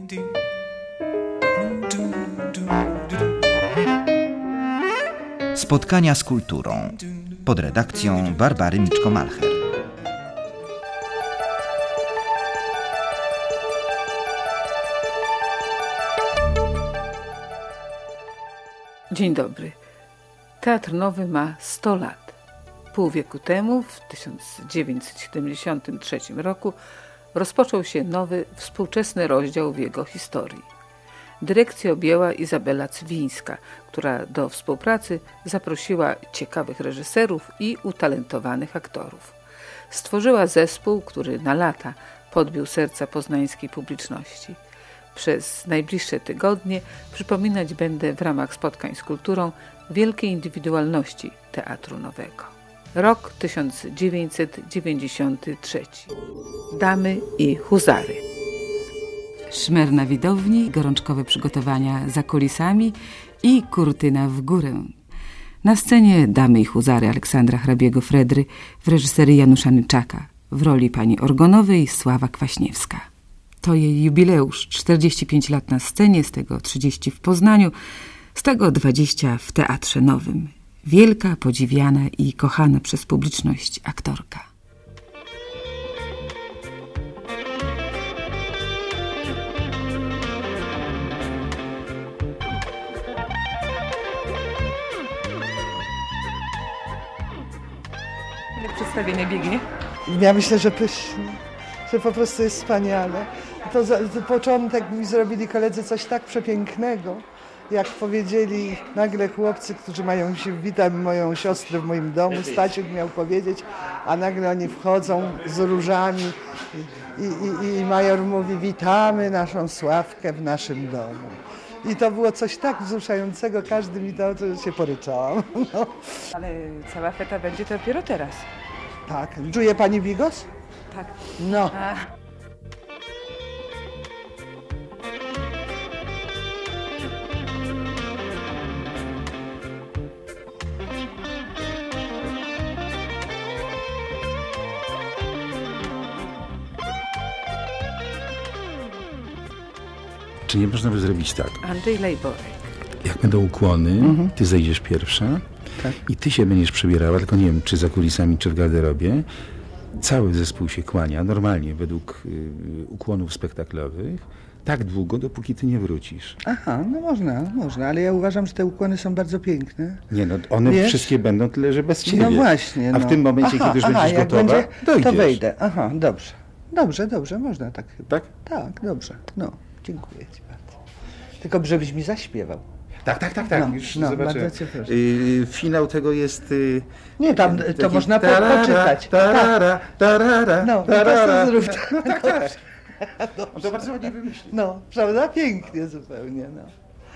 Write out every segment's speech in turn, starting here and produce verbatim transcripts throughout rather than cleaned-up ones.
Spotkania z kulturą pod redakcją Barbary Miczko-Malcher. Dzień dobry. Teatr Nowy ma sto lat. Pół wieku temu, w tysiąc dziewięćset siedemdziesiątym trzecim roku, rozpoczął się nowy, współczesny rozdział w jego historii. Dyrekcję objęła Izabela Cywińska, która do współpracy zaprosiła ciekawych reżyserów i utalentowanych aktorów. Stworzyła zespół, który na lata podbił serca poznańskiej publiczności. Przez najbliższe tygodnie przypominać będę w ramach spotkań z kulturą wielkiej indywidualności Teatru Nowego. Rok tysiąc dziewięćset dziewięćdziesiąty trzeci. Damy i huzary. Szmer na widowni, gorączkowe przygotowania za kulisami i kurtyna w górę. Na scenie Damy i huzary Aleksandra Hrabiego-Fredry w reżyserii Janusza Nyczaka, w roli pani Orgonowej Sława Kwaśniewska. To jej jubileusz, czterdzieści pięć lat na scenie, z tego trzydzieści w Poznaniu, z tego dwadzieścia w Teatrze Nowym. Wielka, podziwiana i kochana przez publiczność aktorka. Jak przedstawienie biegnie? Ja myślę, że pysznie, że po prostu jest wspaniale. To, za, to początek mi zrobili koledzy coś tak przepięknego, jak powiedzieli nagle chłopcy, którzy mają się, witam moją siostrę w moim domu, Stasiuk miał powiedzieć, a nagle oni wchodzą z różami i, i, i major mówi, witamy naszą Sławkę w naszym domu. I to było coś tak wzruszającego, każdy mi to, że się poryczałam. No. Ale cała feta będzie to dopiero teraz. Tak. Czuje pani bigos? Tak. No. A. Czy nie można by zrobić tak? Andrzej Lejborek. Jak będą ukłony, mhm. ty zejdziesz pierwsza tak. i ty się będziesz przebierała, tylko nie wiem, czy za kulisami, czy w garderobie. Cały zespół się kłania, normalnie, według y, ukłonów spektaklowych, tak długo, dopóki ty nie wrócisz. Aha, no można, można, ale ja uważam, że te ukłony są bardzo piękne. Nie, no one Wiesz? wszystkie będą, tyle że bez ciebie. No właśnie. No. A w tym momencie, aha, kiedy już aha, będziesz jak gotowa, będzie, dojdziesz. to wejdę. Aha, dobrze. Dobrze, dobrze, można tak chyba. Tak? Tak, dobrze. No, dziękuję ci bardzo. Tylko żebyś mi zaśpiewał. Tak, tak, tak, tak. No, już no, zobaczyłem. bardzo cię proszę. Yy, finał tego jest... Yy, nie, tam to taki, można po, tarara, poczytać. Tarara, tarara, no, tarara. po prostu zrób. No tak, tak. On to bardzo ładnie wymyślił. No, prawda? Pięknie zupełnie, no.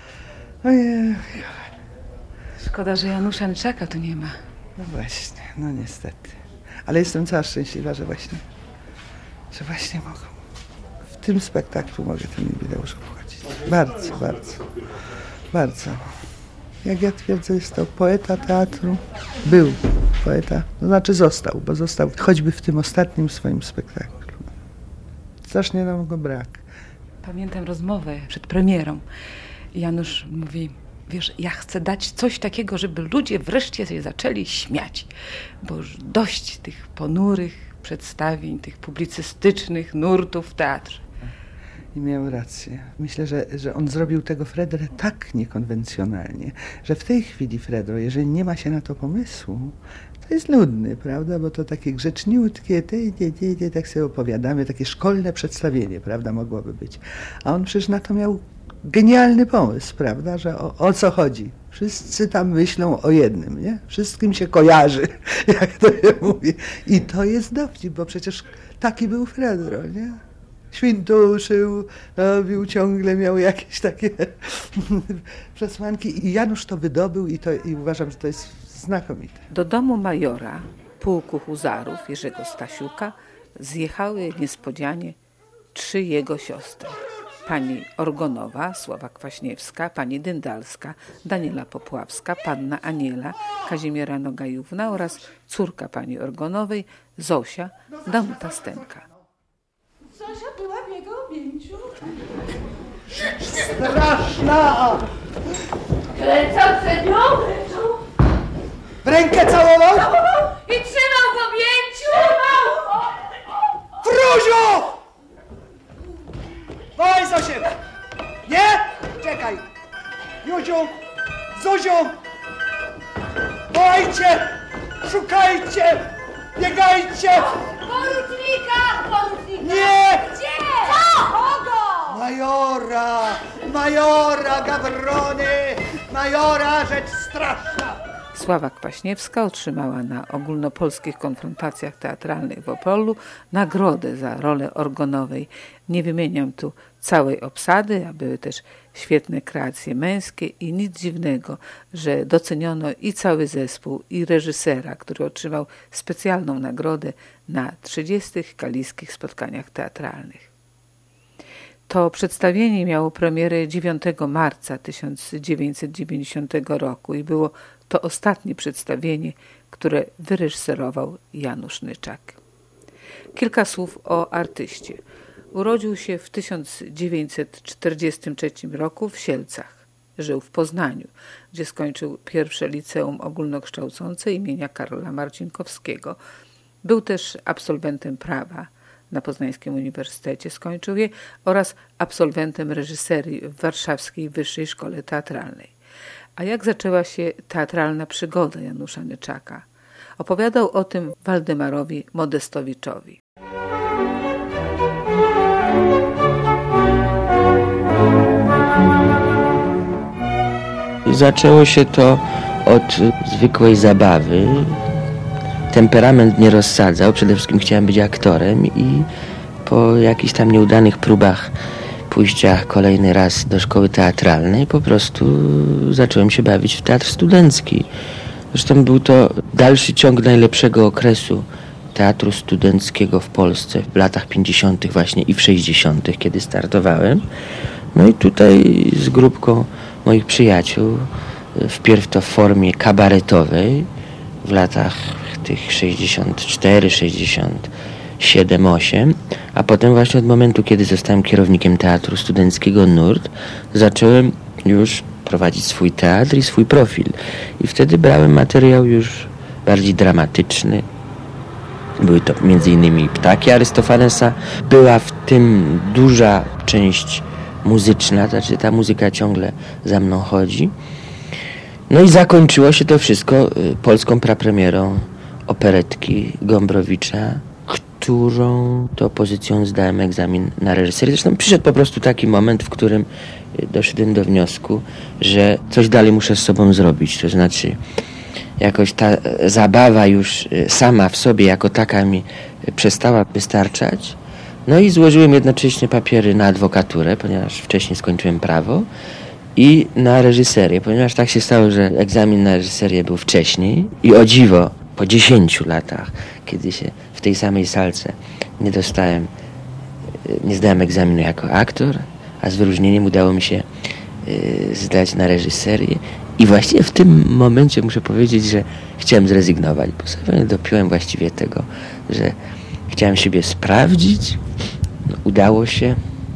Ojej. Szkoda, że Janusza Nyczaka tu nie ma. No właśnie, no niestety. Ale jestem cała szczęśliwa, że właśnie, że właśnie mogę. W tym spektaklu mogę ten jubileusz obchodzić. Bardzo, bardzo, bardzo. Jak ja twierdzę, jest to poeta teatru. Był poeta, to znaczy został, bo został choćby w tym ostatnim swoim spektaklu. Strasznie nam go brak. Pamiętam rozmowę przed premierą. Janusz mówi, wiesz, ja chcę dać coś takiego, żeby ludzie wreszcie się zaczęli śmiać, bo już dość tych ponurych przedstawień, tych publicystycznych nurtów w teatrze. I miał rację. Myślę, że, że on zrobił tego Fredrę tak niekonwencjonalnie, że w tej chwili Fredro, jeżeli nie ma się na to pomysłu, to jest nudny, prawda, bo to takie grzeczniutkie, ty, ty, ty, ty, tak sobie opowiadamy, takie szkolne przedstawienie, prawda, mogłoby być. A on przecież na to miał genialny pomysł, prawda, że o, o co chodzi. Wszyscy tam myślą o jednym, nie? Wszystkim się kojarzy, jak to się mówi. I to jest dowcip, bo przecież taki był Fredro, nie? Świntuszył, robił, ciągle miał jakieś takie przesłanki i Janusz to wydobył i, to, i uważam, że to jest znakomite. Do domu majora pułku huzarów Jerzego Stasiuka zjechały niespodzianie trzy jego siostry. Pani Orgonowa, Sława Kwaśniewska, pani Dyndalska, Daniela Popławska, panna Aniela, Kazimiera Nogajówna oraz córka pani Orgonowej, Zosia, Danuta Stenka. Zosia była w jego objęciu. Straszna! Kręcące nią leczą. W rękę całował? I trzymał w objęciu. Trzymał! Fruziu! Wołaj Zosię! Nie? Czekaj! Juziu! Zuziu! Wołajcie! Szukajcie! Biegajcie! Porucznika! Porucznika! Nie! Gdzie? Co? Kogo? Majora! Majora, Gawrony! Majora, rzecz straszna! Sława Kwaśniewska otrzymała na ogólnopolskich konfrontacjach teatralnych w Opolu nagrodę za rolę organowej. Nie wymieniam tu całej obsady, a były też świetne kreacje męskie i nic dziwnego, że doceniono i cały zespół, i reżysera, który otrzymał specjalną nagrodę na trzydziestych kaliskich spotkaniach teatralnych. To przedstawienie miało premierę dziewiątego marca tysiąc dziewięćset dziewięćdziesiątego roku i było to ostatnie przedstawienie, które wyreżyserował Janusz Nyczak. Kilka słów o artyście. Urodził się w tysiąc dziewięćset czterdziestym trzecim roku w Sielcach. Żył w Poznaniu, gdzie skończył pierwsze liceum ogólnokształcące imienia Karola Marcinkowskiego. Był też absolwentem prawa na Poznańskim Uniwersytecie, skończył je, oraz absolwentem reżyserii w Warszawskiej Wyższej Szkole Teatralnej. A jak zaczęła się teatralna przygoda Janusza Nyczaka? Opowiadał o tym Waldemarowi Modestowiczowi. Zaczęło się to od zwykłej zabawy. Temperament mnie rozsadzał, przede wszystkim chciałem być aktorem i po jakichś tam nieudanych próbach pójścia kolejny raz do szkoły teatralnej po prostu zacząłem się bawić w teatr studencki. Zresztą był to dalszy ciąg najlepszego okresu teatru studenckiego w Polsce w latach pięćdziesiątych właśnie i w sześćdziesiątych, kiedy startowałem. No i tutaj z grupką moich przyjaciół, wpierw to w formie kabaretowej w latach tych sześćdziesiąt cztery, sześćdziesiąt siedem, osiem, a potem właśnie od momentu, kiedy zostałem kierownikiem teatru studenckiego Nurt, zacząłem już prowadzić swój teatr i swój profil. I wtedy brałem materiał już bardziej dramatyczny. Były to między innymi Ptaki Arystofanesa. Była w tym duża część muzyczna, znaczy ta muzyka ciągle za mną chodzi. No i zakończyło się to wszystko polską prapremierą operetki Gombrowicza, którą to pozycją zdałem egzamin na reżyserię. Zresztą przyszedł po prostu taki moment, w którym doszedłem do wniosku, że coś dalej muszę z sobą zrobić. To znaczy jakoś ta zabawa już sama w sobie jako taka mi przestała wystarczać. No i złożyłem jednocześnie papiery na adwokaturę, ponieważ wcześniej skończyłem prawo, i na reżyserię, ponieważ tak się stało, że egzamin na reżyserię był wcześniej i o dziwo po dziesięciu latach, kiedy się w tej samej salce nie dostałem, nie zdałem egzaminu jako aktor, a z wyróżnieniem udało mi się y, zdać na reżyserię. I właściwie w tym momencie muszę powiedzieć, że chciałem zrezygnować, bo sobie dopiłem właściwie tego, że chciałem siebie sprawdzić. No, udało się.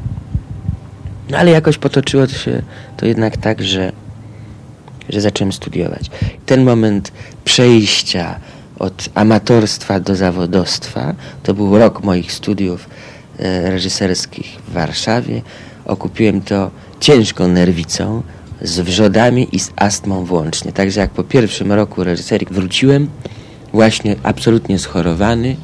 No ale jakoś potoczyło się to jednak tak, że, że zacząłem studiować. Ten moment przejścia od amatorstwa do zawodowstwa to był rok moich studiów e, reżyserskich w Warszawie. Okupiłem to ciężką nerwicą, z wrzodami i z astmą włącznie. Także jak po pierwszym roku reżyserii wróciłem, właśnie absolutnie schorowany,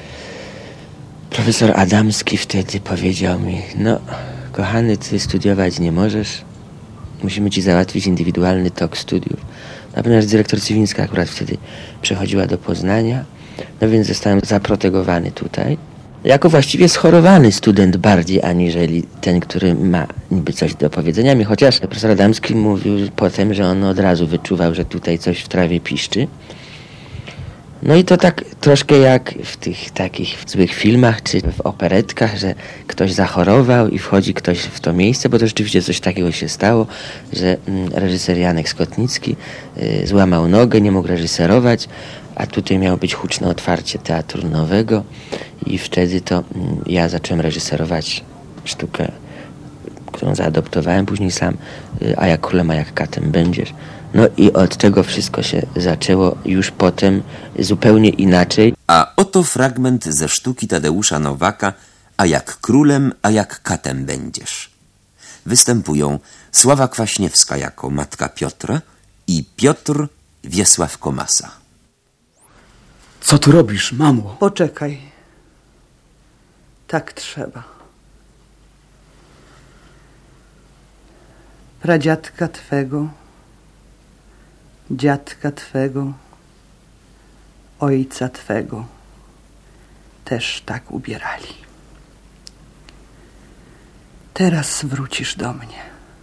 profesor Adamski wtedy powiedział mi: no kochany, ty studiować nie możesz, musimy ci załatwić indywidualny tok studiów. No, ponieważ dyrektor Cywińska akurat wtedy przechodziła do Poznania, no więc zostałem zaprotegowany tutaj. Jako właściwie schorowany student bardziej, aniżeli ten, który ma niby coś do powiedzenia mi, chociaż profesor Adamski mówił potem, że on od razu wyczuwał, że tutaj coś w trawie piszczy. No i to tak troszkę jak w tych takich złych filmach, czy w operetkach, że ktoś zachorował i wchodzi ktoś w to miejsce, bo to rzeczywiście coś takiego się stało, że reżyser Janek Skotnicki y, złamał nogę, nie mógł reżyserować, a tutaj miało być huczne otwarcie Teatru Nowego i wtedy to mm, ja zacząłem reżyserować sztukę, to ją zaadoptowałem później sam, a jak królem, a jak katem będziesz. No i od tego wszystko się zaczęło już potem zupełnie inaczej. A oto fragment ze sztuki Tadeusza Nowaka A jak królem, a jak katem będziesz. Występują Sława Kwaśniewska jako matka Piotra i Piotr Wiesław Komasa. Co tu robisz, mamo? Poczekaj. Tak trzeba. Pradziadka twego, dziadka twego, ojca twego też tak ubierali. Teraz wrócisz do mnie.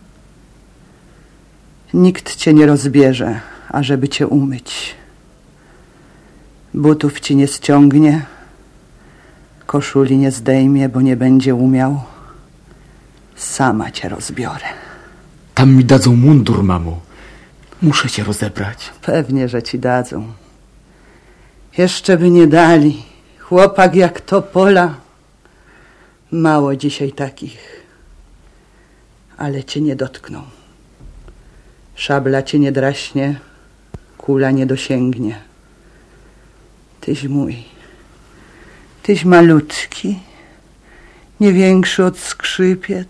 Nikt cię nie rozbierze, ażeby cię umyć. Butów ci nie ściągnie, koszuli nie zdejmie, bo nie będzie umiał. Sama cię rozbiorę. Tam mi dadzą mundur, mamo. Muszę cię rozebrać. Pewnie, że ci dadzą. Jeszcze by nie dali. Chłopak jak topola. Mało dzisiaj takich. Ale cię nie dotkną. Szabla cię nie draśnie, kula nie dosięgnie. Tyś mój. Tyś malutki, nie większy od skrzypiec.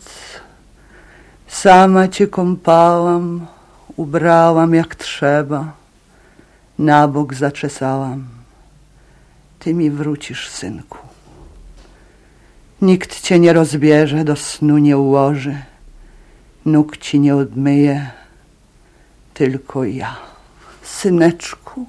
Sama cię kąpałam, ubrałam jak trzeba, na bok zaczesałam. Ty mi wrócisz, synku. Nikt cię nie rozbierze, do snu nie ułoży, nóg ci nie odmyje, tylko ja. Syneczku.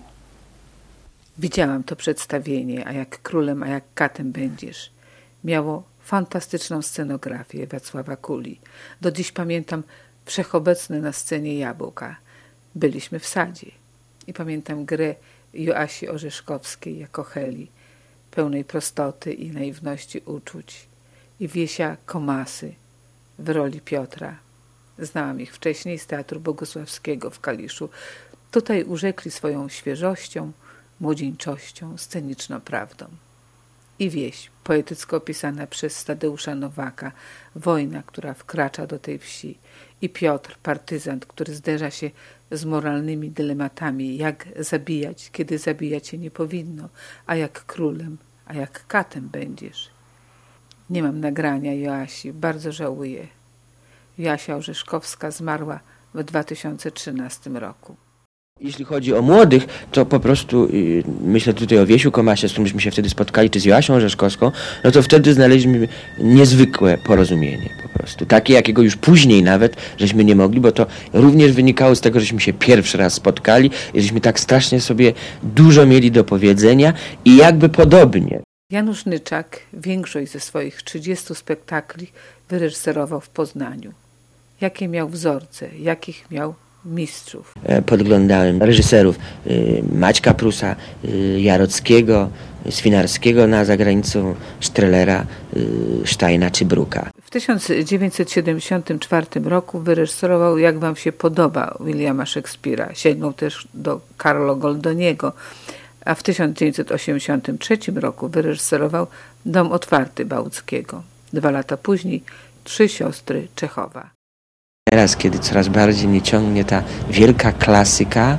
Widziałam to przedstawienie, a jak królem, a jak katem będziesz. Miało fantastyczną scenografię Wacława Kuli. Do dziś pamiętam wszechobecne na scenie jabłka. Byliśmy w sadzie i pamiętam grę Joasi Orzeszkowskiej jako Heli, pełnej prostoty i naiwności uczuć, i Wiesia Komasy w roli Piotra. Znałam ich wcześniej z Teatru Bogusławskiego w Kaliszu. Tutaj urzekli swoją świeżością, młodzieńczością, sceniczną prawdą. I wieś, poetycko opisana przez Tadeusza Nowaka, wojna, która wkracza do tej wsi, i Piotr, partyzant, który zderza się z moralnymi dylematami, jak zabijać, kiedy zabijać się nie powinno, a jak królem, a jak katem będziesz. Nie mam nagrania Joasi, bardzo żałuję. Joasia Orzeszkowska zmarła w dwa tysiące trzynastym roku. Jeśli chodzi o młodych, to po prostu yy, myślę tutaj o Wiesiu Komasie, z którymśmy się wtedy spotkali, czy z Joasią Orzeszkowską, no to wtedy znaleźliśmy niezwykłe porozumienie po prostu. Takie, jakiego już później nawet żeśmy nie mogli, bo to również wynikało z tego, żeśmy się pierwszy raz spotkali i żeśmy tak strasznie sobie dużo mieli do powiedzenia i jakby podobnie. Janusz Nyczak większość ze swoich trzydziestu spektakli wyreżyserował w Poznaniu. Jakie miał wzorce, jakich miał mistrzów? Podglądałem reżyserów Maćka Prusa, Jarockiego, Swinarskiego na zagranicą, Strellera, Steina czy Bruka. W tysiąc dziewięćset siedemdziesiątym czwartym roku wyreżyserował Jak wam się podoba Williama Szekspira. Sięgnął też do Carlo Goldoniego, a w tysiąc dziewięćset osiemdziesiątym trzecim roku wyreżyserował Dom otwarty Bałuckiego. Dwa lata później Trzy siostry Czechowa. Teraz, kiedy coraz bardziej mnie ciągnie ta wielka klasyka,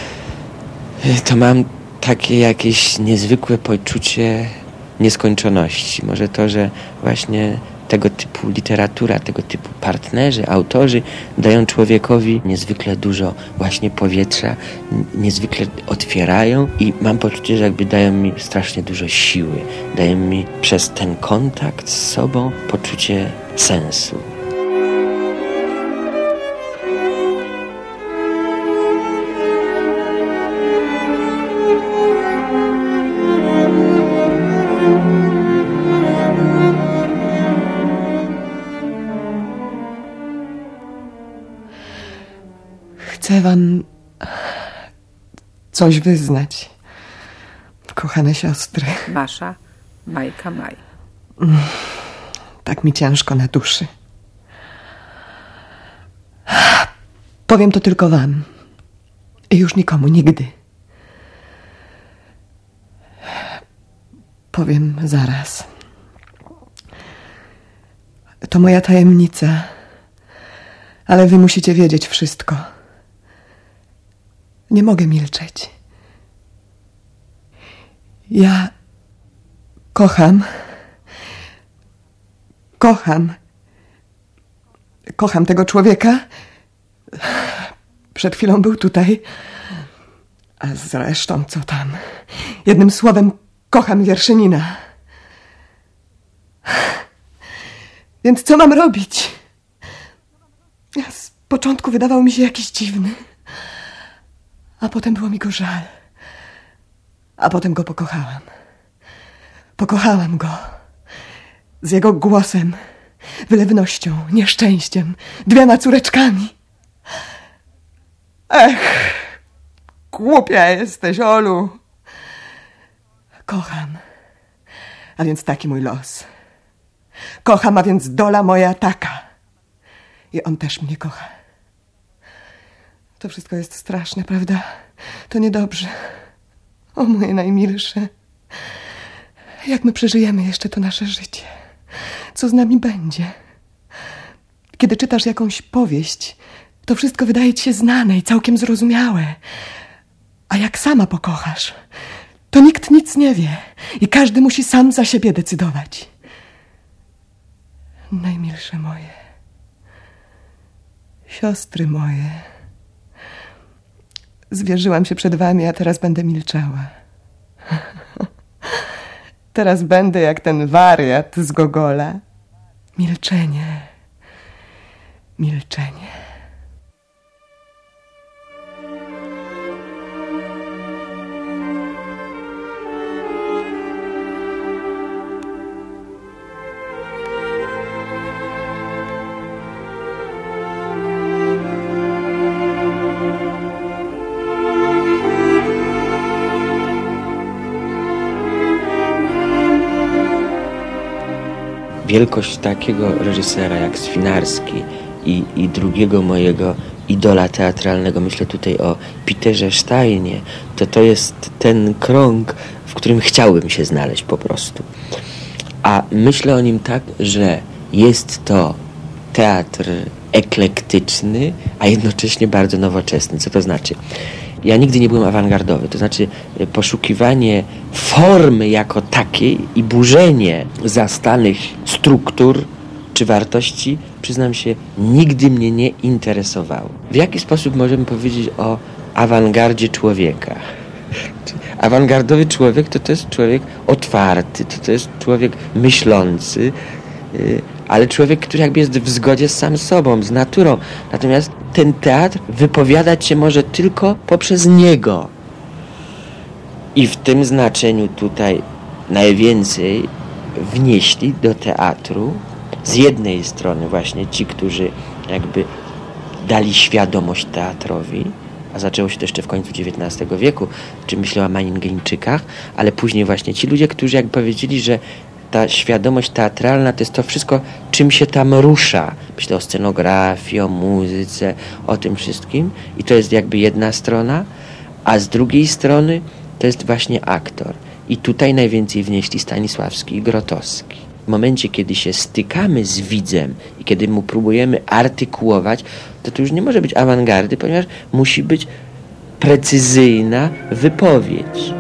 to mam takie jakieś niezwykłe poczucie nieskończoności. Może to, że właśnie tego typu literatura, tego typu partnerzy, autorzy dają człowiekowi niezwykle dużo właśnie powietrza, niezwykle otwierają i mam poczucie, że jakby dają mi strasznie dużo siły. Dają mi przez ten kontakt z sobą poczucie sensu. Chcę wam coś wyznać, kochane siostry. Masza, Majka, Maj. Tak mi ciężko na duszy. Powiem to tylko wam i już nikomu nigdy. Powiem zaraz. To moja tajemnica Ale wy musicie wiedzieć wszystko. Nie mogę milczeć. Ja kocham. Kocham. Kocham tego człowieka. Przed chwilą był tutaj. A zresztą co tam? Jednym słowem, kocham Wierszynina. Więc co mam robić? Z początku wydawał mi się jakiś dziwny. A potem było mi go żal. A potem go pokochałam. Pokochałam go. Z jego głosem, wylewnością, nieszczęściem, dwiema córeczkami. Ech, głupia jesteś, Olu. Kocham. A więc taki mój los. Kocham, a więc dola moja taka. I on też mnie kocha. To wszystko jest straszne, prawda? To niedobrze. O, moje najmilsze. Jak my przeżyjemy jeszcze to nasze życie? Co z nami będzie? Kiedy czytasz jakąś powieść, to wszystko wydaje ci się znane i całkiem zrozumiałe. A jak sama pokochasz, to nikt nic nie wie i każdy musi sam za siebie decydować. Najmilsze moje, siostry moje, zwierzyłam się przed wami, a teraz będę milczała. Teraz będę jak ten wariat z Gogola. Milczenie, milczenie. Wielkość takiego reżysera jak Swinarski i, i drugiego mojego idola teatralnego, myślę tutaj o Peterze Steinie, to to jest ten krąg, w którym chciałbym się znaleźć po prostu. A myślę o nim tak, że jest to teatr eklektyczny, a jednocześnie bardzo nowoczesny. Co to znaczy? Ja nigdy nie byłem awangardowy, to znaczy poszukiwanie formy jako takiej i burzenie zastanych struktur czy wartości, przyznam się, nigdy mnie nie interesowało. W jaki sposób możemy powiedzieć o awangardzie człowieka? Awangardowy człowiek to to jest człowiek otwarty, to to jest człowiek myślący, ale człowiek, który jakby jest w zgodzie z sam sobą, z naturą. Natomiast ten teatr wypowiadać się może tylko poprzez niego. I w tym znaczeniu tutaj najwięcej wnieśli do teatru z jednej strony właśnie ci, którzy jakby dali świadomość teatrowi, a zaczęło się to jeszcze w końcu dziewiętnastego wieku, czy myślę o Maningeńczykach, ale później właśnie ci ludzie, którzy jakby powiedzieli, że ta świadomość teatralna to jest to wszystko, czym się tam rusza. Myślę o scenografii, o muzyce, o tym wszystkim. I to jest jakby jedna strona, a z drugiej strony to jest właśnie aktor. I tutaj najwięcej wnieśli Stanisławski i Grotowski. W momencie, kiedy się stykamy z widzem i kiedy mu próbujemy artykułować, to to już nie może być awangardy, ponieważ musi być precyzyjna wypowiedź.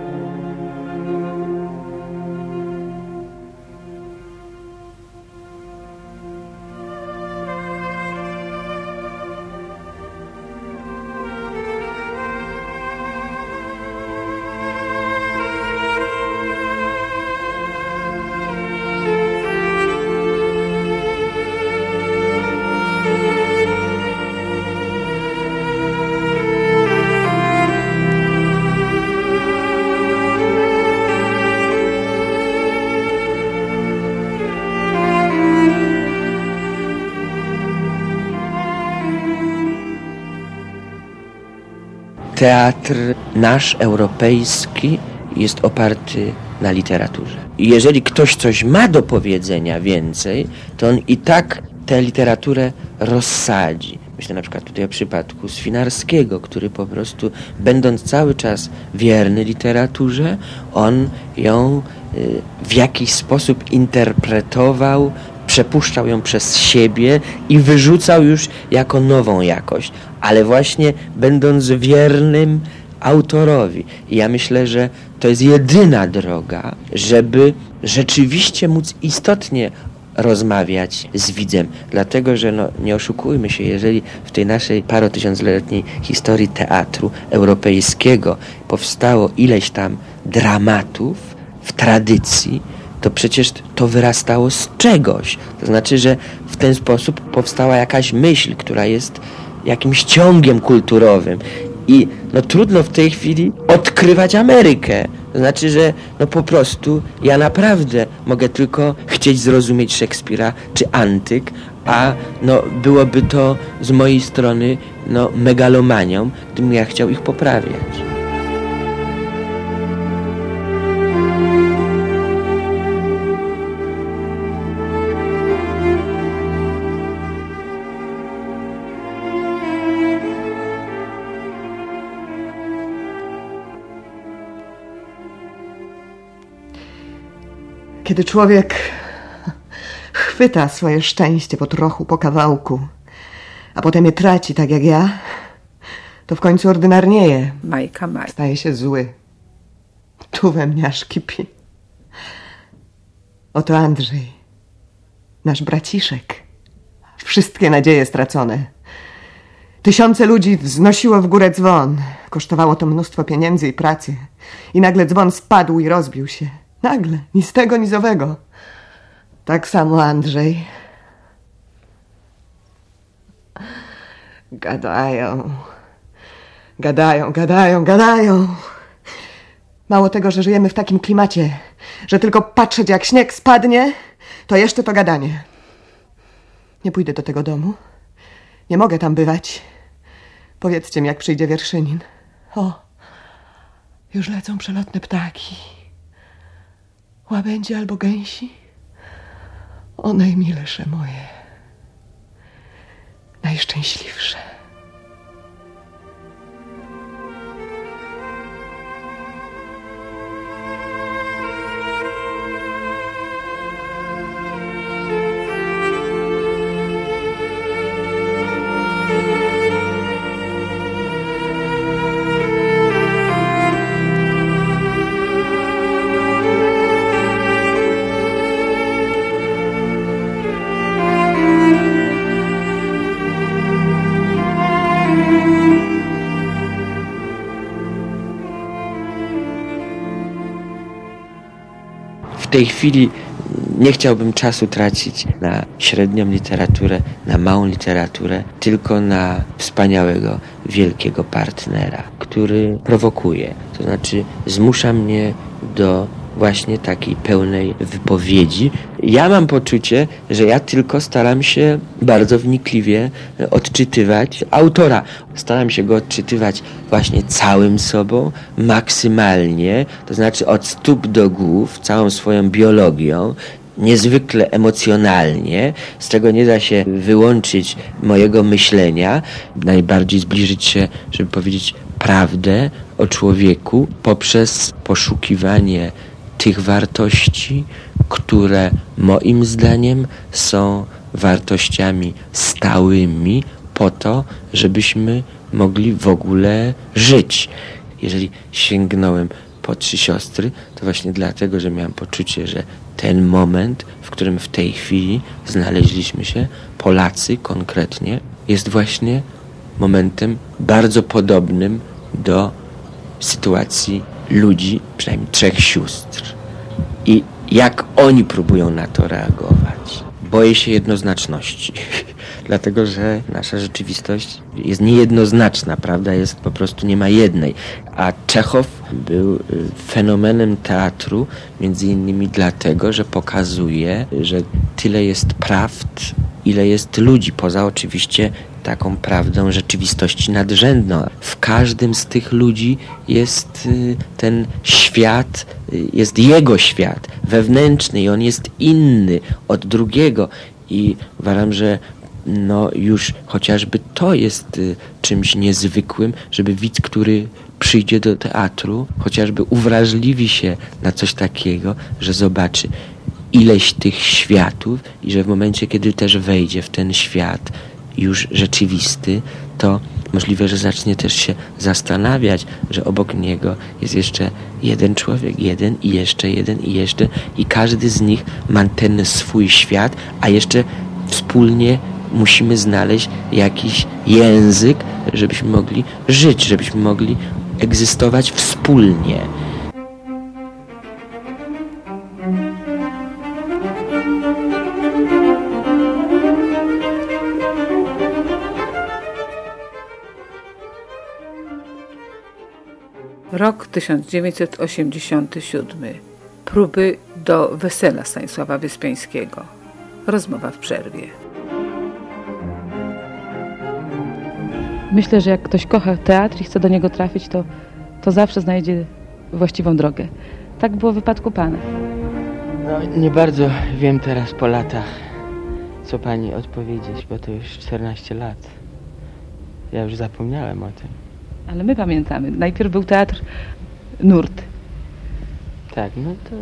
Teatr nasz, europejski, jest oparty na literaturze. I jeżeli ktoś coś ma do powiedzenia więcej, to on i tak tę literaturę rozsadzi. Myślę na przykład tutaj o przypadku Swinarskiego, który po prostu, będąc cały czas wierny literaturze, on ją y, w jakiś sposób interpretował przepuszczał ją przez siebie i wyrzucał już jako nową jakość, ale właśnie będąc wiernym autorowi. I ja myślę, że to jest jedyna droga, żeby rzeczywiście móc istotnie rozmawiać z widzem. Dlatego, że no, nie oszukujmy się, jeżeli w tej naszej parotysiącletniej historii teatru europejskiego powstało ileś tam dramatów w tradycji, to przecież to wyrastało z czegoś. To znaczy, że w ten sposób powstała jakaś myśl, która jest jakimś ciągiem kulturowym. I no trudno w tej chwili odkrywać Amerykę. To znaczy, że no po prostu ja naprawdę mogę tylko chcieć zrozumieć Szekspira czy Antyk, a no byłoby to z mojej strony no megalomanią, gdybym ja chciał ich poprawiać. Kiedy człowiek chwyta swoje szczęście po trochu, po kawałku, a potem je traci tak jak ja, to w końcu ordynarnieje. Majka Maj. Staje się zły. Tu we mnie aż kipi. Oto Andrzej, nasz braciszek. Wszystkie nadzieje stracone. Tysiące ludzi wznosiło w górę dzwon. Kosztowało to mnóstwo pieniędzy i pracy. I nagle dzwon spadł i rozbił się. Nagle, ni z tego, ni z owego. Tak samo Andrzej. Gadają. Gadają, gadają, gadają. Mało tego, że żyjemy w takim klimacie, że tylko patrzeć jak śnieg spadnie, to jeszcze to gadanie. Nie pójdę do tego domu. Nie mogę tam bywać. Powiedzcie mi, jak przyjdzie wierszynin. O, już lecą przelotne ptaki. Łabędzie albo gęsi? O, najmilsze moje. Najszczęśliwsze. W tej chwili nie chciałbym czasu tracić na średnią literaturę, na małą literaturę, tylko na wspaniałego, wielkiego partnera, który prowokuje, to znaczy zmusza mnie do właśnie takiej pełnej wypowiedzi. Ja mam poczucie, że ja tylko staram się bardzo wnikliwie odczytywać autora. Staram się go odczytywać właśnie całym sobą, maksymalnie, to znaczy od stóp do głów, całą swoją biologią, niezwykle emocjonalnie, z czego nie da się wyłączyć mojego myślenia, najbardziej zbliżyć się, żeby powiedzieć prawdę o człowieku poprzez poszukiwanie tych wartości, które moim zdaniem są wartościami stałymi po to, żebyśmy mogli w ogóle żyć. Jeżeli sięgnąłem po Trzy Siostry, to właśnie dlatego, że miałem poczucie, że ten moment, w którym w tej chwili znaleźliśmy się, Polacy konkretnie, jest właśnie momentem bardzo podobnym do sytuacji ludzi, przynajmniej trzech sióstr. I jak oni próbują na to reagować. Boję się jednoznaczności, dlatego że nasza rzeczywistość jest niejednoznaczna, prawda? Jest po prostu, nie ma jednej. A Czechow był fenomenem teatru między innymi dlatego, że pokazuje, że tyle jest prawd, ile jest ludzi, poza oczywiście taką prawdą rzeczywistości nadrzędną. W każdym z tych ludzi jest ten świat, jest jego świat wewnętrzny i on jest inny od drugiego. I uważam, że no już chociażby to jest y, czymś niezwykłym, żeby widz, który przyjdzie do teatru, chociażby uwrażliwi się na coś takiego, że zobaczy, ileś tych światów i że w momencie, kiedy też wejdzie w ten świat już rzeczywisty, to możliwe, że zacznie też się zastanawiać, że obok niego jest jeszcze jeden człowiek, jeden i jeszcze jeden i jeszcze i każdy z nich ma ten swój świat, a jeszcze wspólnie musimy znaleźć jakiś język, żebyśmy mogli żyć, żebyśmy mogli egzystować wspólnie. Rok tysiąc dziewięćset osiemdziesiąty siódmy. Próby do wesela Stanisława Wyspiańskiego. Rozmowa w przerwie. Myślę, że jak ktoś kocha teatr i chce do niego trafić, to, to zawsze znajdzie właściwą drogę. Tak było w wypadku pana. No, nie bardzo wiem teraz po latach, co pani odpowiedzieć, bo to już czternaście lat. Ja już zapomniałem o tym. Ale my pamiętamy. Najpierw był teatr Nurt. Tak, no to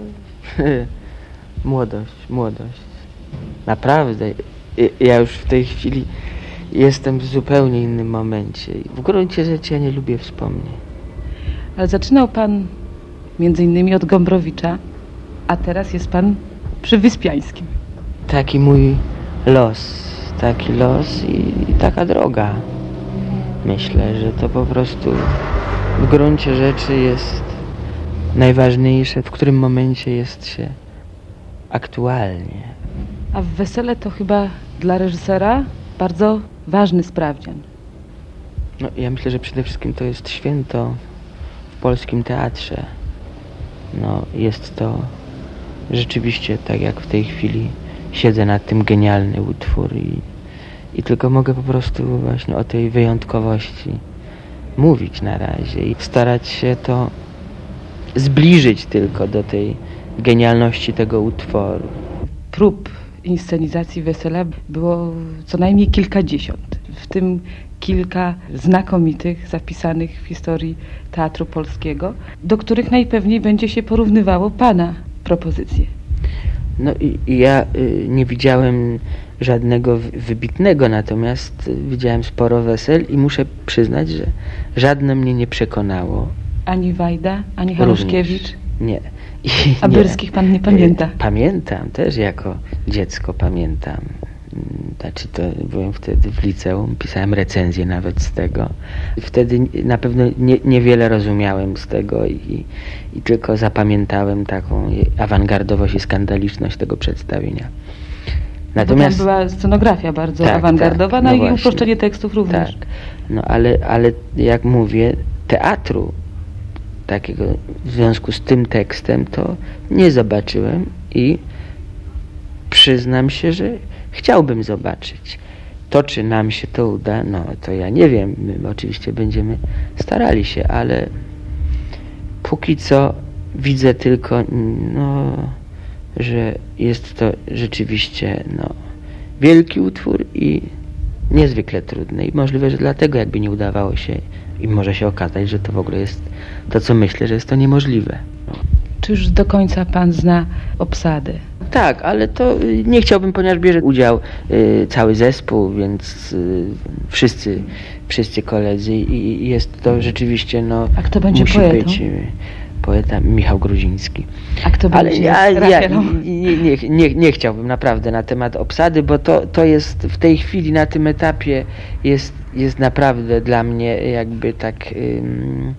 młodość, młodość. Naprawdę. Ja już w tej chwili jestem w zupełnie innym momencie. W gruncie rzeczy ja nie lubię wspomnień. Ale zaczynał pan między innymi od Gombrowicza, a teraz jest pan przy Wyspiańskim. Taki mój los. Taki los i, i taka droga. Myślę, że to po prostu w gruncie rzeczy jest najważniejsze, w którym momencie jest się aktualnie. A wesele to chyba dla reżysera bardzo ważny sprawdzian. No, ja myślę, że przede wszystkim to jest święto w polskim teatrze. No, jest to rzeczywiście, tak jak w tej chwili siedzę nad tym genialny utwór i I tylko mogę po prostu właśnie o tej wyjątkowości mówić na razie i starać się to zbliżyć tylko do tej genialności tego utworu. Prób inscenizacji wesela było co najmniej kilkadziesiąt. W tym kilka znakomitych, zapisanych w historii teatru polskiego, do których najpewniej będzie się porównywało pana propozycje. No i, i ja y, nie widziałem żadnego wybitnego, natomiast widziałem sporo wesel i muszę przyznać, że żadne mnie nie przekonało. Ani Wajda, ani Haluszkiewicz? Nie. I A nie. Byrskich pan nie pamięta? Pamiętam, też jako dziecko pamiętam. Znaczy to byłem wtedy w liceum, pisałem recenzję nawet z tego. Wtedy na pewno nie, niewiele rozumiałem z tego i, i tylko zapamiętałem taką awangardowość i skandaliczność tego przedstawienia. Natomiast, bo tam była scenografia bardzo tak, awangardowa, tak, no, no i uproszczenie tekstów również. Tak, no ale, ale jak mówię, teatru takiego w związku z tym tekstem to nie zobaczyłem i przyznam się, że chciałbym zobaczyć. To, czy nam się to uda, no to ja nie wiem. My oczywiście będziemy starali się, ale póki co widzę tylko, no, że jest to rzeczywiście no, wielki utwór i niezwykle trudny. I możliwe, że dlatego jakby nie udawało się i może się okazać, że to w ogóle jest to, co myślę, że jest to niemożliwe. Czy już do końca pan zna obsadę? Tak, ale to nie chciałbym, ponieważ bierze udział y, cały zespół, więc y, wszyscy, wszyscy koledzy i, i jest to rzeczywiście, no, a kto będzie musi poetą? być y, poeta Michał Gruziński. A kto ale będzie ja, ja nie, nie, nie, nie chciałbym naprawdę na temat obsady, bo to, to jest w tej chwili, na tym etapie jest, jest naprawdę dla mnie jakby tak... Ym,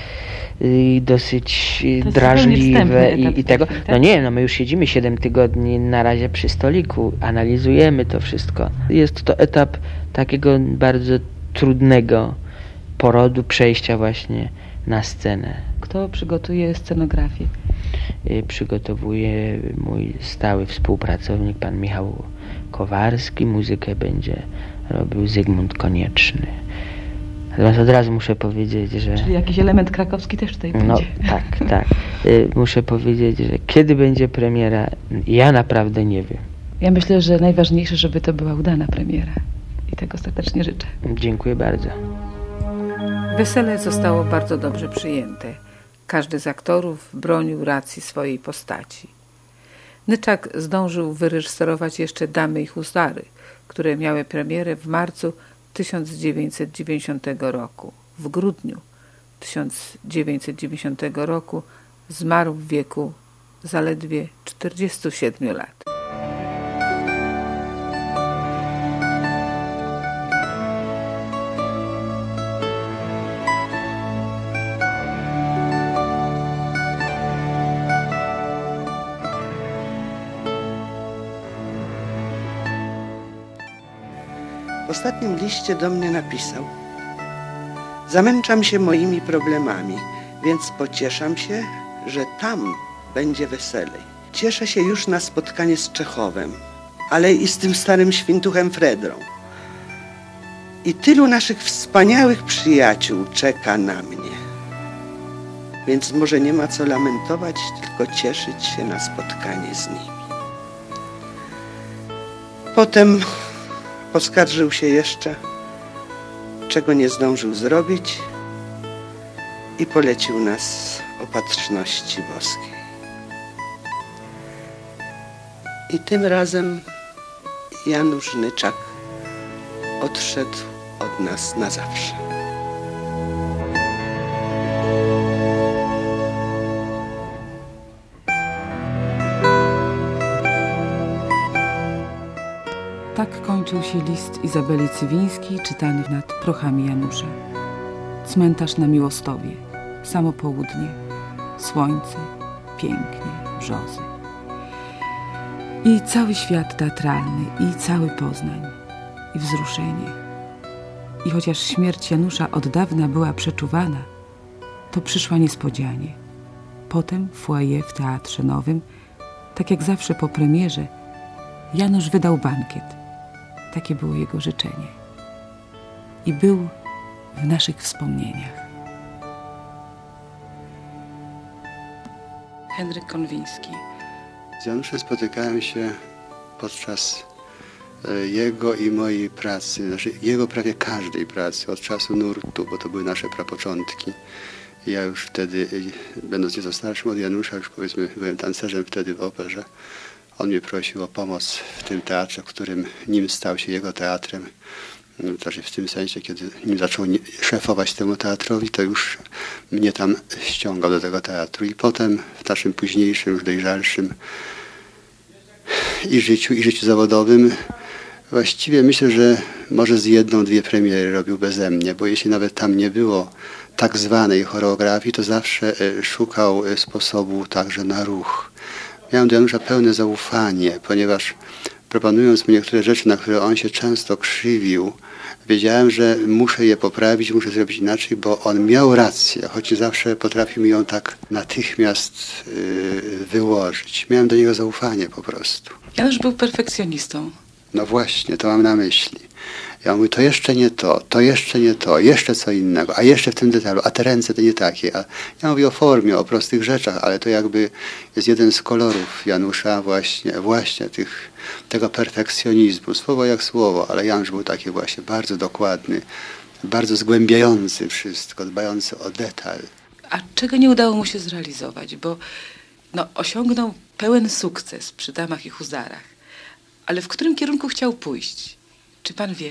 i dosyć drażliwe i, i tego. No nie, no my już siedzimy siedem tygodni na razie przy stoliku, analizujemy to wszystko. Jest to etap takiego bardzo trudnego porodu, przejścia właśnie na scenę. Kto przygotuje scenografię? Przygotowuje mój stały współpracownik, pan Michał Kowarski. Muzykę będzie robił Zygmunt Konieczny. Natomiast od razu muszę powiedzieć, że... Czyli jakiś element krakowski też tutaj będzie. No tak, tak. Y, muszę powiedzieć, że kiedy będzie premiera, ja naprawdę nie wiem. Ja myślę, że najważniejsze, żeby to była udana premiera. I tego serdecznie życzę. Dziękuję bardzo. Wesele zostało bardzo dobrze przyjęte. Każdy z aktorów bronił racji swojej postaci. Nyczak zdążył wyreżyserować jeszcze Damy i husary, które miały premierę w marcu tysiąc dziewięćset dziewięćdziesiątego roku. W grudniu tysiąc dziewięćset dziewięćdziesiątego roku zmarł w wieku zaledwie czterdziestu siedmiu lat. W ostatnim liście do mnie napisał: zamęczam się moimi problemami, więc pocieszam się, że tam będzie weselej. Cieszę się już na spotkanie z Czechowem, ale i z tym starym świntuchem Fredrą. I tylu naszych wspaniałych przyjaciół czeka na mnie. Więc może nie ma co lamentować, tylko cieszyć się na spotkanie z nimi. Potem poskarżył się jeszcze, czego nie zdążył zrobić, i polecił nas opatrzności boskiej. I tym razem Janusz Nyczak odszedł od nas na zawsze. Tak kończył się list Izabeli Cywińskiej, czytany nad prochami Janusza. Cmentarz na Miłostowie, samo południe, słońce, pięknie, brzozy. I cały świat teatralny, i cały Poznań, i wzruszenie. I chociaż śmierć Janusza od dawna była przeczuwana, to przyszła niespodzianie. Potem w foyer w Teatrze Nowym, tak jak zawsze po premierze, Janusz wydał bankiet. Takie było jego życzenie. I był w naszych wspomnieniach. Henryk Konwiński. Z Januszem spotykałem się podczas jego i mojej pracy, znaczy jego prawie każdej pracy, od czasu nurtu, bo to były nasze prapoczątki. Ja już wtedy, będąc nieco starszym od Janusza, już powiedzmy byłem tancerzem wtedy w operze. On mnie prosił o pomoc w tym teatrze, w którym nim stał się jego teatrem. Znaczy w tym sensie, kiedy nim zaczął szefować temu teatrowi, to już mnie tam ściągał do tego teatru. I potem w naszym późniejszym, już dojrzalszym i życiu, i życiu zawodowym właściwie myślę, że może z jedną, dwie premiery robił beze mnie, bo jeśli nawet tam nie było tak zwanej choreografii, to zawsze szukał sposobu także na ruch. Miałem do Janusza pełne zaufanie, ponieważ proponując mu niektóre rzeczy, na które on się często krzywił, wiedziałem, że muszę je poprawić, muszę zrobić inaczej, bo on miał rację, choć nie zawsze potrafił mi ją tak natychmiast yy, wyłożyć. Miałem do niego zaufanie po prostu. Janusz był perfekcjonistą. No właśnie, to mam na myśli. Ja mówię, to jeszcze nie to, to jeszcze nie to, jeszcze co innego, a jeszcze w tym detalu, a te ręce to nie takie. A ja mówię o formie, o prostych rzeczach, ale to jakby jest jeden z kolorów Janusza właśnie, właśnie tych, tego perfekcjonizmu. Słowo jak słowo, ale Janusz był taki właśnie bardzo dokładny, bardzo zgłębiający wszystko, dbający o detal. A czego nie udało mu się zrealizować? Bo no, osiągnął pełen sukces przy Damach i huzarach, ale w którym kierunku chciał pójść? Czy pan wie?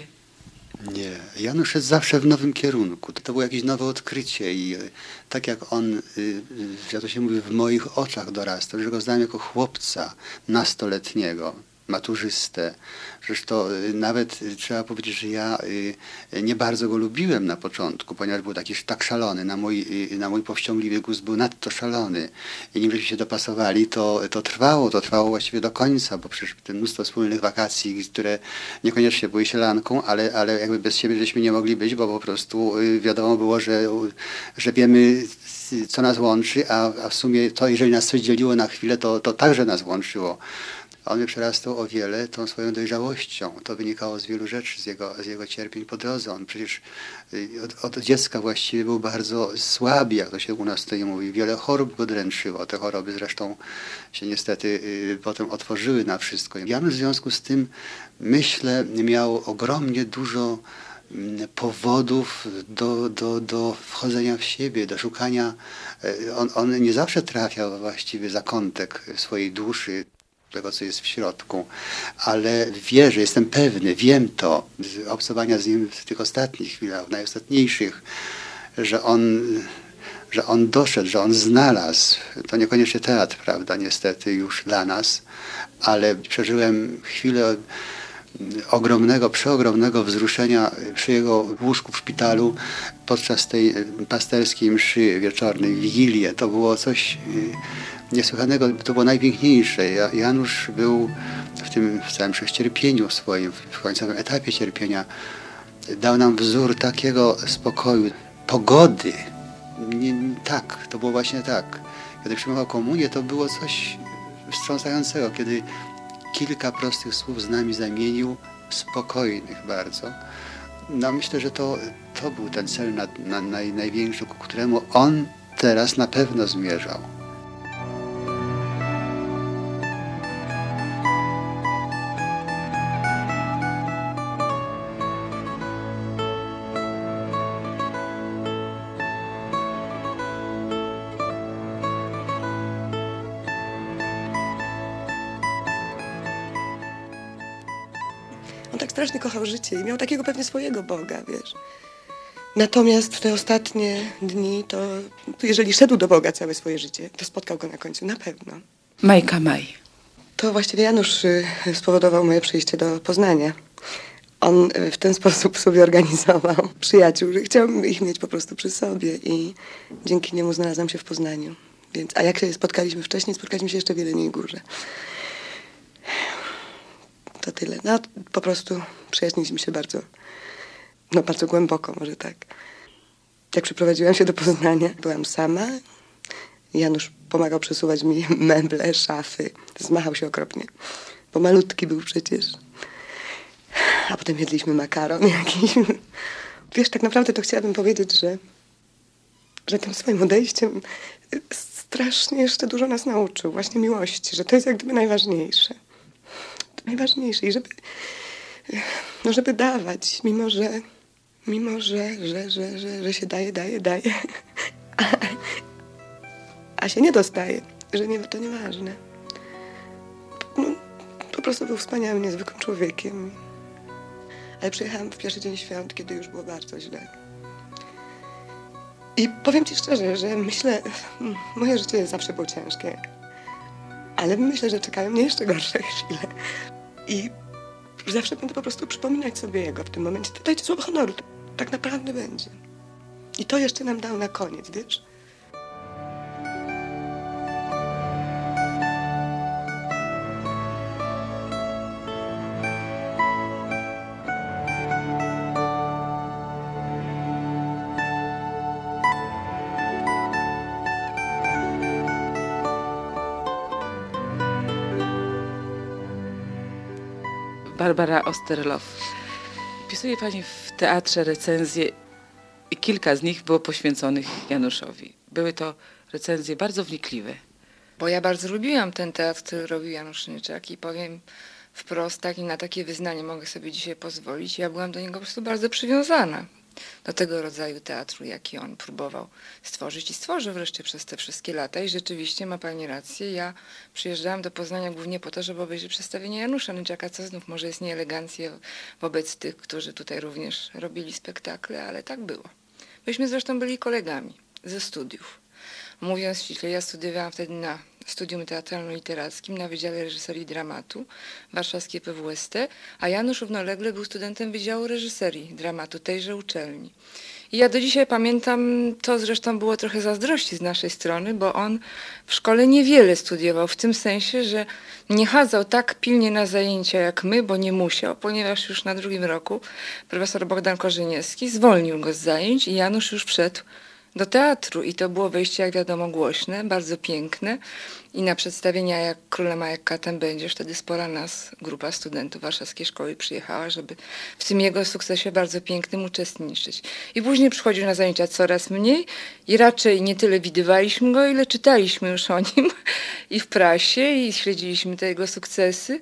Nie, Janusz jest zawsze w nowym kierunku. To, to było jakieś nowe odkrycie i y, tak jak on, y, jak to się mówi, w moich oczach dorastał, że go znałem jako chłopca nastoletniego, maturzystę. Zresztą y, nawet y, trzeba powiedzieć, że ja y, nie bardzo go lubiłem na początku, ponieważ był taki tak szalony. Na mój, y, na mój powściągliwy gust był nadto szalony. I nim żeśmy się dopasowali, to, to trwało, to trwało właściwie do końca, bo przecież mnóstwo wspólnych wakacji, które niekoniecznie były sielanką, ale, ale jakby bez siebie żeśmy nie mogli być, bo po prostu y, wiadomo było, że, że wiemy, co nas łączy, a, a w sumie to, jeżeli nas coś dzieliło na chwilę, to, to także nas łączyło. On mnie przerastał o wiele tą swoją dojrzałością. To wynikało z wielu rzeczy, z jego, z jego cierpień po drodze. On przecież od, od dziecka właściwie był bardzo słaby, jak to się u nas tutaj mówi. Wiele chorób go dręczyło. Te choroby zresztą się niestety y, potem otworzyły na wszystko. Janusz w związku z tym, myślę, miał ogromnie dużo y, powodów do, do, do wchodzenia w siebie, do szukania. Y, on, on nie zawsze trafiał właściwie za kątek swojej duszy. tego, co jest w środku, ale wierzę, jestem pewny, wiem to z obcowania z nim w tych ostatnich chwilach, najostatniejszych, że on, że on doszedł, że on znalazł, to niekoniecznie teatr, prawda, niestety już dla nas, ale przeżyłem chwilę ogromnego, przeogromnego wzruszenia przy jego łóżku w szpitalu podczas tej pasterskiej mszy wieczornej, Wigilię. To było coś niesłychanego, to było najpiękniejsze. Janusz był w tym w całym cierpieniu swoim, w końcowym etapie cierpienia, dał nam wzór takiego spokoju, pogody. Nie, tak, to było właśnie tak. Kiedy przyjmował komunię, to było coś wstrząsającego, kiedy kilka prostych słów z nami zamienił, spokojnych bardzo. No myślę, że to, to był ten cel na, na, naj, największy, ku któremu on teraz na pewno zmierzał. On tak strasznie kochał życie i miał takiego pewnie swojego Boga, wiesz. Natomiast w te ostatnie dni, to, to jeżeli szedł do Boga całe swoje życie, to spotkał go na końcu, na pewno. Majka Maj. To właściwie Janusz y, spowodował moje przyjście do Poznania. On y, w ten sposób sobie organizował przyjaciół, że chciał ich mieć po prostu przy sobie i dzięki niemu znalazłam się w Poznaniu. Więc, a jak się spotkaliśmy wcześniej, spotkaliśmy się jeszcze w Jeleniej Górze. To tyle. No, po prostu przyjaźniliśmy się bardzo, no bardzo głęboko, może tak. Jak przyprowadziłam się do Poznania, byłam sama. Janusz pomagał przesuwać mi meble, szafy. Zmachał się okropnie, bo malutki był przecież. A potem jedliśmy makaron jakiś. Wiesz, tak naprawdę to chciałabym powiedzieć, że, że tym swoim odejściem strasznie jeszcze dużo nas nauczył. Właśnie miłości, że to jest jak gdyby najważniejsze. Najważniejsze i żeby, no żeby dawać, mimo że, mimo że, że, że, że, że się daje, daje, daje, a, a się nie dostaje, że nie, to nieważne. No, po prostu był wspaniałym, niezwykłym człowiekiem. Ale przyjechałam w pierwszy dzień świąt, kiedy już było bardzo źle. I powiem ci szczerze, że myślę, moje życie zawsze było ciężkie, ale myślę, że czekają mnie jeszcze gorsze chwile. I zawsze będę po prostu przypominać sobie jego w tym momencie. To dajcie słowo honoru, tak naprawdę będzie. I to jeszcze nam dał na koniec, wiesz? Barbara Osterloff. Pisuje pani w teatrze recenzje i kilka z nich było poświęconych Januszowi. Były to recenzje bardzo wnikliwe. Bo ja bardzo lubiłam ten teatr, który robił Janusz Szynyczak i powiem wprost, tak i na takie wyznanie mogę sobie dzisiaj pozwolić. Ja byłam do niego po prostu bardzo przywiązana. Do tego rodzaju teatru, jaki on próbował stworzyć i stworzył wreszcie przez te wszystkie lata. I rzeczywiście ma pani rację, ja przyjeżdżałam do Poznania głównie po to, żeby obejrzeć przedstawienie Janusza Szynyczaka, co znów może jest nieelegancję wobec tych, którzy tutaj również robili spektakle, ale tak było. Myśmy zresztą byli kolegami ze studiów. Mówiąc ściśle, ja studiowałam wtedy na studium teatralno-literackim na Wydziale Reżyserii i Dramatu, warszawskie P W S T, a Janusz równolegle był studentem Wydziału Reżyserii Dramatu tejże uczelni. I ja do dzisiaj pamiętam, to zresztą było trochę zazdrości z naszej strony, bo on w szkole niewiele studiował, w tym sensie, że nie chadzał tak pilnie na zajęcia jak my, bo nie musiał, ponieważ już na drugim roku profesor Bogdan Korzyniewski zwolnił go z zajęć i Janusz już wszedł do teatru i to było wejście, jak wiadomo, głośne, bardzo piękne i na przedstawienia jak Królem, a jak Katem będziesz, wtedy spora nas grupa studentów warszawskiej szkoły przyjechała, żeby w tym jego sukcesie bardzo pięknym uczestniczyć. I później przychodził na zajęcia coraz mniej i raczej nie tyle widywaliśmy go, ile czytaliśmy już o nim i w prasie i śledziliśmy te jego sukcesy.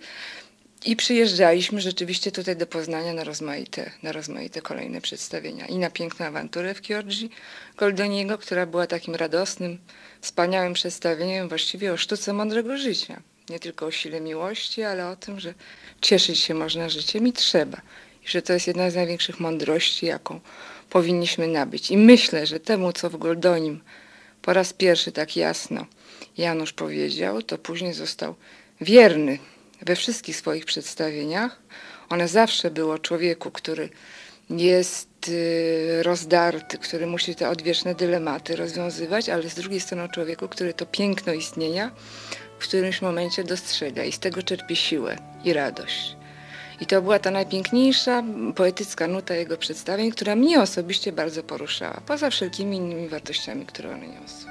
I przyjeżdżaliśmy rzeczywiście tutaj do Poznania na rozmaite, na rozmaite kolejne przedstawienia. I na Piękną awanturę w Giorgi Goldoniego, która była takim radosnym, wspaniałym przedstawieniem właściwie o sztuce mądrego życia. Nie tylko o sile miłości, ale o tym, że cieszyć się można życiem i trzeba. I że to jest jedna z największych mądrości, jaką powinniśmy nabyć. I myślę, że temu, co w Goldonim po raz pierwszy tak jasno Janusz powiedział, to później został wierny we wszystkich swoich przedstawieniach. One zawsze było człowieku, który jest rozdarty, który musi te odwieczne dylematy rozwiązywać, ale z drugiej strony człowieku, który to piękno istnienia w którymś momencie dostrzega i z tego czerpie siłę i radość. I to była ta najpiękniejsza poetycka nuta jego przedstawień, która mnie osobiście bardzo poruszała, poza wszelkimi innymi wartościami, które one niosą.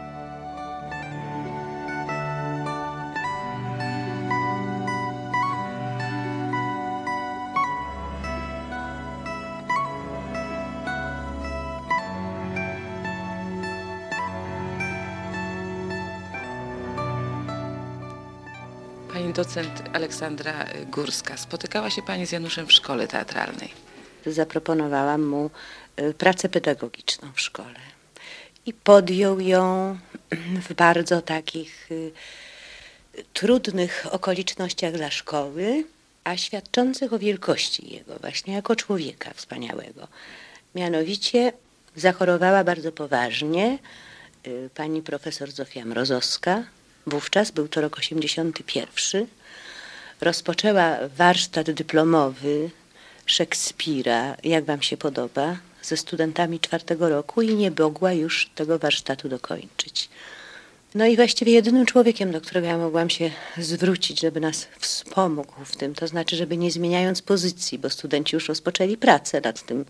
Pani docent Aleksandra Górska, spotykała się pani z Januszem w szkole teatralnej. Zaproponowałam mu pracę pedagogiczną w szkole i podjął ją w bardzo takich trudnych okolicznościach dla szkoły, a świadczących o wielkości jego właśnie jako człowieka wspaniałego. Mianowicie zachorowała bardzo poważnie pani profesor Zofia Mrozowska. Wówczas, był to rok osiemdziesiąty pierwszy, rozpoczęła warsztat dyplomowy Szekspira, jak wam się podoba, ze studentami czwartego roku i nie mogła już tego warsztatu dokończyć. No i właściwie jedynym człowiekiem, do którego ja mogłam się zwrócić, żeby nas wspomógł w tym, to znaczy, żeby nie zmieniając pozycji, bo studenci już rozpoczęli pracę nad tym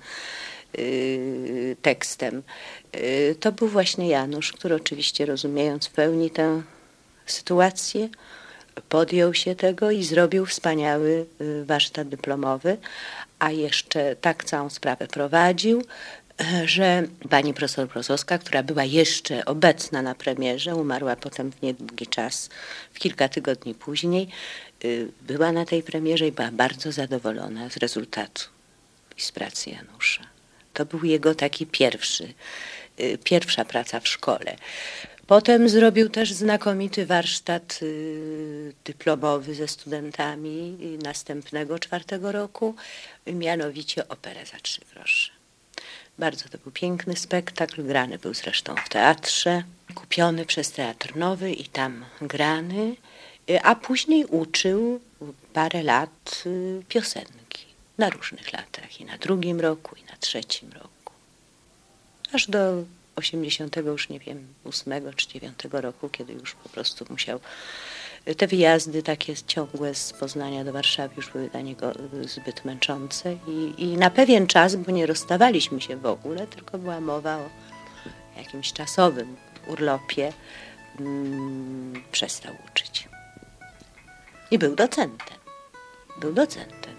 yy, tekstem, yy, to był właśnie Janusz, który oczywiście, rozumiejąc w pełni tę sytuację, podjął się tego i zrobił wspaniały warsztat dyplomowy, a jeszcze tak całą sprawę prowadził, że pani profesor Mrozowska, która była jeszcze obecna na premierze, umarła potem w niedługi czas, w kilka tygodni później, była na tej premierze i była bardzo zadowolona z rezultatu i z pracy Janusza. To był jego taki pierwszy, pierwsza praca w szkole. Potem zrobił też znakomity warsztat y, dyplomowy ze studentami następnego czwartego roku, mianowicie operę za trzy grosze. Bardzo to był piękny spektakl, grany był zresztą w teatrze, kupiony przez Teatr Nowy i tam grany, y, a później uczył parę lat y, piosenki na różnych latach, i na drugim roku, i na trzecim roku. Aż do osiemdziesiątego, już nie wiem, ósmego czy dziewiątego roku, kiedy już po prostu musiał, te wyjazdy takie ciągłe z Poznania do Warszawy już były dla niego zbyt męczące i, i na pewien czas, bo nie rozstawaliśmy się w ogóle, tylko była mowa o jakimś czasowym urlopie, mm, przestał uczyć. I był docentem. Był docentem.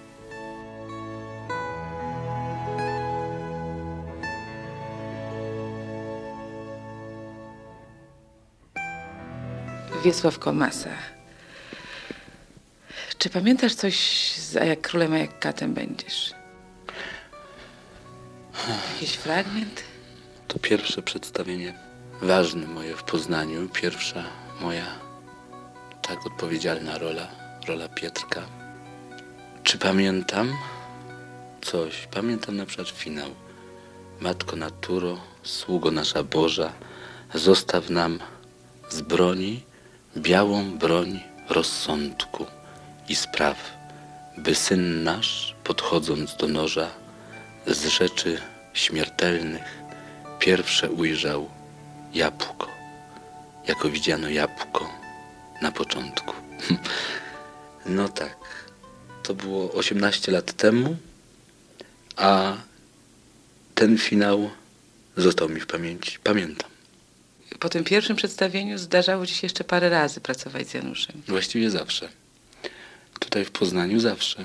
Wiesław Komasa. Czy pamiętasz coś z A jak królem, a jak katem będziesz? Jakiś fragment? To pierwsze przedstawienie ważne moje w Poznaniu. Pierwsza moja tak odpowiedzialna rola, rola Pietrka. Czy pamiętam coś? Pamiętam na przykład finał. Matko Naturo, sługo nasza Boża, zostaw nam z broni białą broń rozsądku i spraw, by syn nasz, podchodząc do noża, z rzeczy śmiertelnych pierwsze ujrzał jabłko, jako widziano jabłko na początku. No tak, to było osiemnaście lat temu, a ten finał został mi w pamięci. Pamiętam. Po tym pierwszym przedstawieniu zdarzało ci się jeszcze parę razy pracować z Januszem. Właściwie zawsze. Tutaj w Poznaniu zawsze.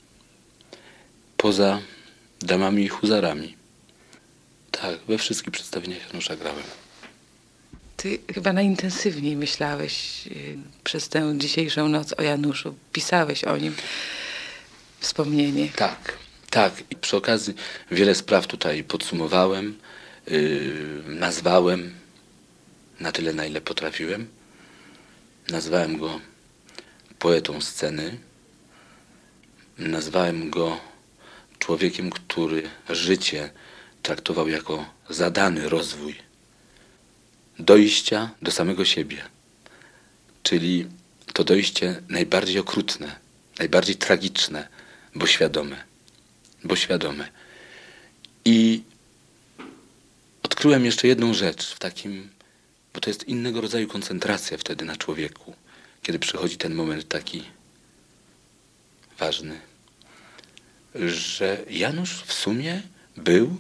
Poza Damami i Huzarami. Tak, we wszystkich przedstawieniach Janusza grałem. Ty chyba najintensywniej myślałeś yy, przez tę dzisiejszą noc o Januszu. Pisałeś o nim wspomnienie. Tak, tak. I przy okazji wiele spraw tutaj podsumowałem, yy, nazwałem na tyle, na ile potrafiłem. Nazwałem go poetą sceny. Nazwałem go człowiekiem, który życie traktował jako zadany rozwój dojścia do samego siebie. Czyli to dojście najbardziej okrutne, najbardziej tragiczne, bo świadome. Bo świadome. I odkryłem jeszcze jedną rzecz w takim, bo to jest innego rodzaju koncentracja wtedy na człowieku, kiedy przychodzi ten moment taki ważny, że Janusz w sumie był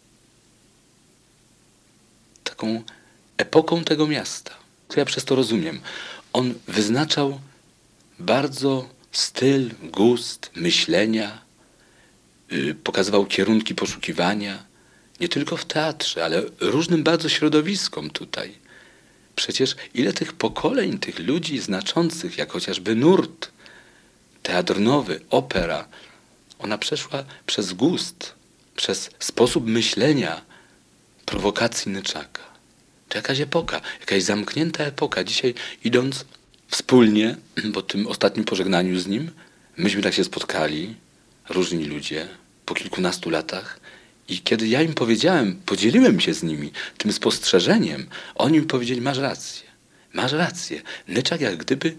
taką epoką tego miasta. To ja przez to rozumiem. On wyznaczał bardzo styl, gust myślenia, yy, pokazywał kierunki poszukiwania, nie tylko w teatrze, ale różnym bardzo środowiskom tutaj. Przecież ile tych pokoleń, tych ludzi znaczących, jak chociażby nurt, teatr nowy, opera, ona przeszła przez gust, przez sposób myślenia prowokacji Nyczaka. To jakaś epoka, jakaś zamknięta epoka. Dzisiaj idąc wspólnie, po tym ostatnim pożegnaniu z nim, myśmy tak się spotkali, różni ludzie, po kilkunastu latach, i kiedy ja im powiedziałem, podzieliłem się z nimi tym spostrzeżeniem, oni mi powiedzieli, masz rację, masz rację. Nyczak jak gdyby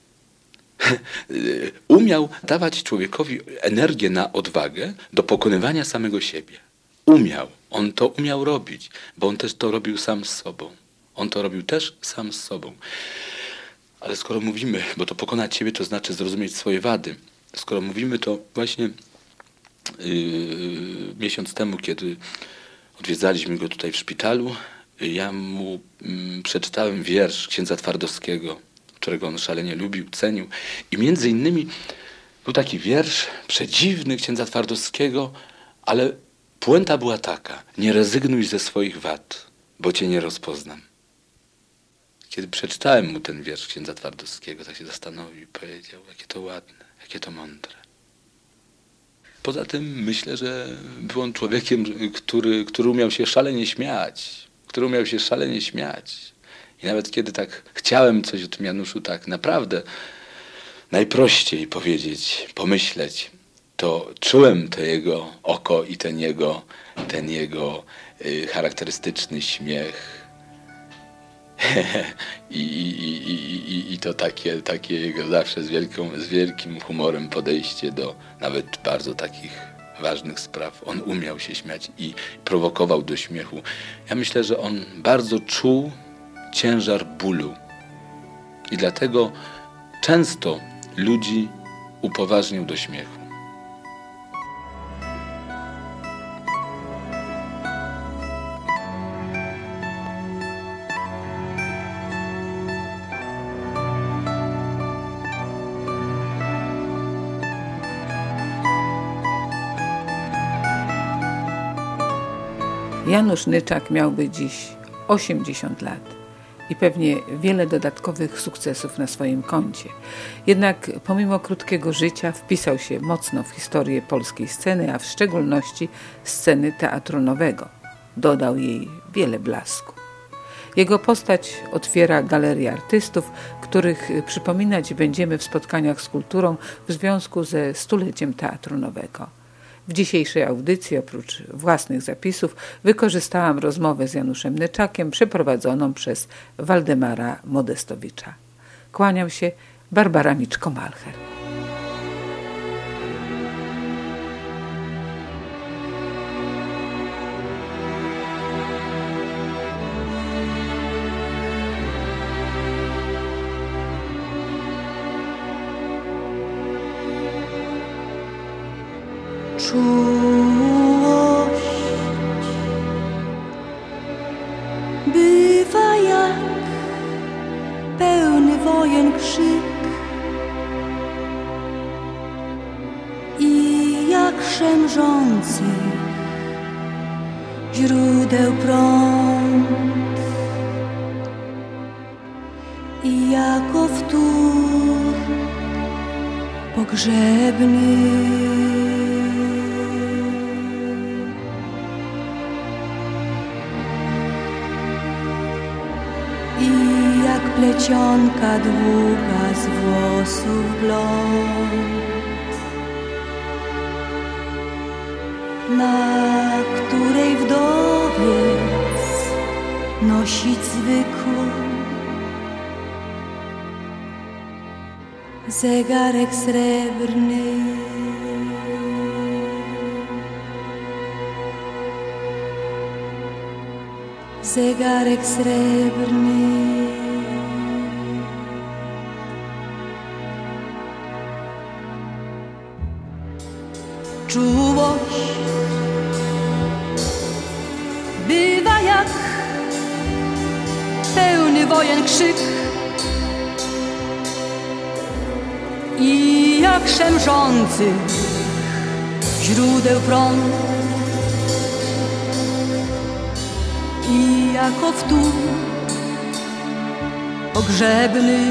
umiał dawać człowiekowi energię na odwagę do pokonywania samego siebie. Umiał. On to umiał robić, bo on też to robił sam z sobą. On to robił też sam z sobą. Ale skoro mówimy, bo to pokonać siebie to znaczy zrozumieć swoje wady, skoro mówimy, to właśnie Yy, miesiąc temu, kiedy odwiedzaliśmy go tutaj w szpitalu, ja mu yy, przeczytałem wiersz księdza Twardowskiego, którego on szalenie lubił, cenił. I między innymi był taki wiersz przedziwny księdza Twardowskiego, ale puenta była taka: nie rezygnuj ze swoich wad, bo cię nie rozpoznam. Kiedy przeczytałem mu ten wiersz księdza Twardowskiego, tak się zastanowił i powiedział, jakie to ładne, jakie to mądre. Poza tym myślę, że był on człowiekiem, który, który umiał się szalenie śmiać, który umiał się szalenie śmiać. I nawet kiedy tak chciałem coś o tym Januszu tak naprawdę najprościej powiedzieć, pomyśleć, to czułem to jego oko i ten jego, ten jego y, charakterystyczny śmiech. I, i, i, i, I to takie, takie jego zawsze z, wielką, z wielkim humorem podejście do nawet bardzo takich ważnych spraw. On umiał się śmiać i prowokował do śmiechu. Ja myślę, że on bardzo czuł ciężar bólu i dlatego często ludzi upoważnił do śmiechu. Janusz Nyczak miałby dziś osiemdziesiąt lat i pewnie wiele dodatkowych sukcesów na swoim koncie. Jednak pomimo krótkiego życia wpisał się mocno w historię polskiej sceny, a w szczególności sceny teatru nowego. Dodał jej wiele blasku. Jego postać otwiera galerię artystów, których przypominać będziemy w spotkaniach z kulturą w związku ze stuleciem teatru nowego. W dzisiejszej audycji oprócz własnych zapisów wykorzystałam rozmowę z Januszem Nyczakiem przeprowadzoną przez Waldemara Modestowicza. Kłaniam się, Barbara Miczko-Malcher. Czułość bywa jak pełny wojen krzyk i jak szemrzący źródeł prąd i jako wtór pogrzebny. I jak plecionka długa z włosów blond, na której wdowiec nosić zwykły zegarek srebrny. Zegarek srebrny. Czułość bywa jak pełny wojen krzyk i jak szemrzący źródeł prąd i jako wtór pogrzebny.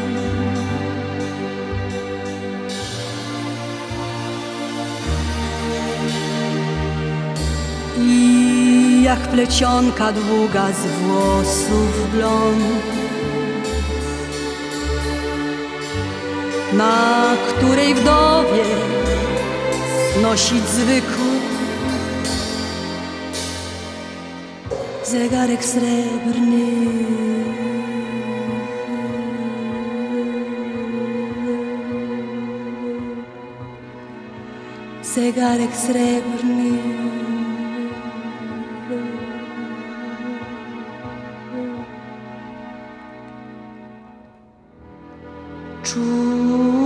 I jak plecionka długa z włosów blond, na której wdowie nosić zwykły zegarek srebrny. Zegarek srebrny. Czuł